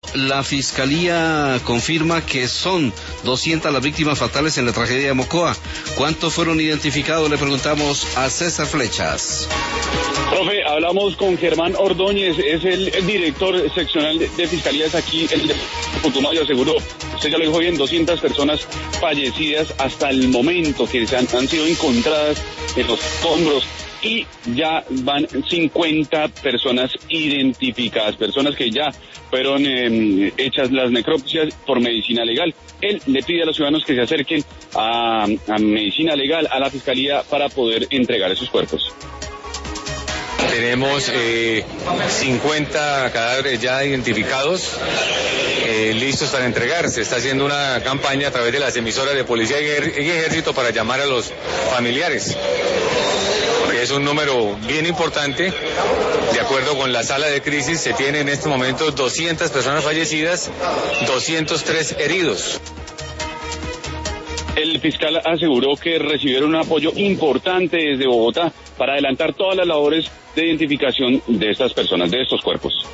La Fiscalía confirma que son 200 las víctimas fatales en la tragedia de Mocoa. ¿Cuántos fueron identificados? Le preguntamos a César Flechas. Profe, hablamos con Germán Ordóñez, es el director seccional de Fiscalías aquí en Putumayo. Aseguró, usted ya lo dijo bien, 200 personas fallecidas hasta el momento que han sido encontradas en los escombros. Y ya van 50 personas identificadas, personas que ya fueron hechas las necropsias por medicina legal. Él le pide a los ciudadanos que se acerquen a medicina legal, a la fiscalía, para poder entregar esos cuerpos. Tenemos 50 cadáveres ya identificados, listos para entregar. Se está haciendo una campaña a través de las emisoras de policía y ejército para llamar a los familiares. Es un número bien importante. De acuerdo con la sala de crisis, se tienen en este momento 200 personas fallecidas, 203 heridos. El fiscal aseguró que recibieron un apoyo importante desde Bogotá para adelantar todas las labores de identificación de estas personas, de estos cuerpos.